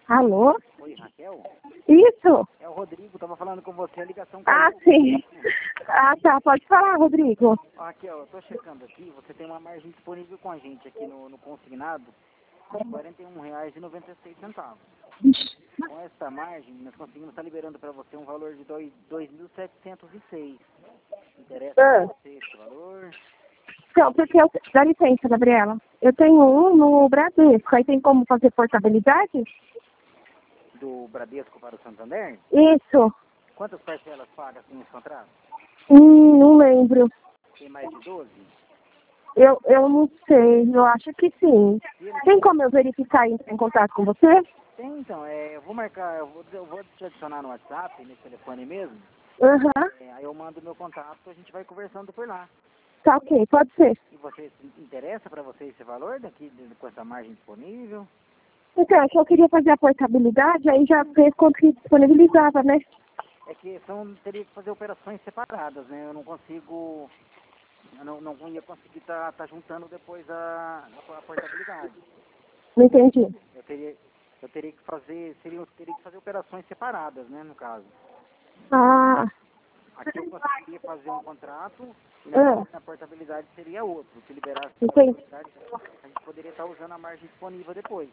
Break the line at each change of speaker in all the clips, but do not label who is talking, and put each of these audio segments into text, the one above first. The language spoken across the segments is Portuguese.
Alô?
Oi, Raquel?
Isso?
É o Rodrigo, tava falando com você, a ligação
Ah,
caiu.
sim. Ah, tá. Pode falar, Rodrigo.
Ó, Raquel, eu tô checando aqui, você tem uma margem disponível com a gente aqui no consignado de R$ 41,96. Com essa margem, nós conseguimos estar liberando para você um valor de 2.706. Interessa para você esse valor?
Então, porque eu... Dá licença, Gabriela. Eu tenho um no Bradesco. Aí tem como fazer portabilidade?
Do Bradesco para o Santander?
Isso.
Quantas parcelas paga assim esse contrato?
Não lembro.
Tem mais de 12?
Eu não sei. Eu acho que sim. Tem como eu verificar e entrar em contato com você?
Tem, então, eu vou marcar, eu vou te adicionar no WhatsApp, nesse telefone mesmo.
Aham.
Aí eu mando meu contato, a gente vai conversando por lá.
Tá ok, pode ser.
E você, interessa para você esse valor daqui, com essa margem disponível?
Então, é que eu queria fazer a portabilidade, aí já fez quanto que disponibilizava, né?
É que teria que fazer operações separadas, né? Eu não consigo, não ia conseguir tá juntando depois a portabilidade.
Não entendi.
Eu teria que fazer, teria que fazer operações separadas, né, no caso.
Ah,
Aqui eu conseguiria fazer um contrato e
ah,
na portabilidade seria outro. Se liberasse a
entendi.
portabilidade, a gente poderia estar usando a margem disponível depois.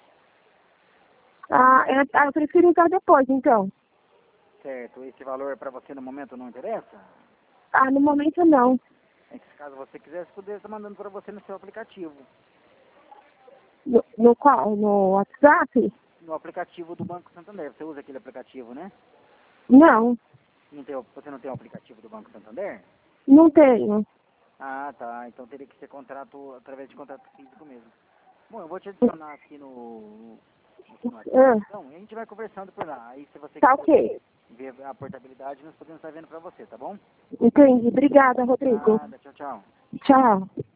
Eu prefiro entrar depois, então.
Certo? Esse valor para você no momento não interessa?
Ah, no momento não.
É que se caso você quisesse, poderia estar mandando para você no seu aplicativo.
No qual? No WhatsApp?
No aplicativo do Banco Santander. Você usa aquele aplicativo, né?
Não,
Você não tem o aplicativo do Banco Santander?
não tenho.
Ah, tá. Então teria que ser contrato através de contrato físico mesmo. Bom, eu vou te adicionar aqui no WhatsApp, então, e a gente vai conversando por lá. Aí se você
Tá
quiser
ok.
ver a portabilidade, nós podemos estar vendo para você, tá bom?
Entendi. Obrigada, Rodrigo.
Nada, tchau, tchau.
Tchau.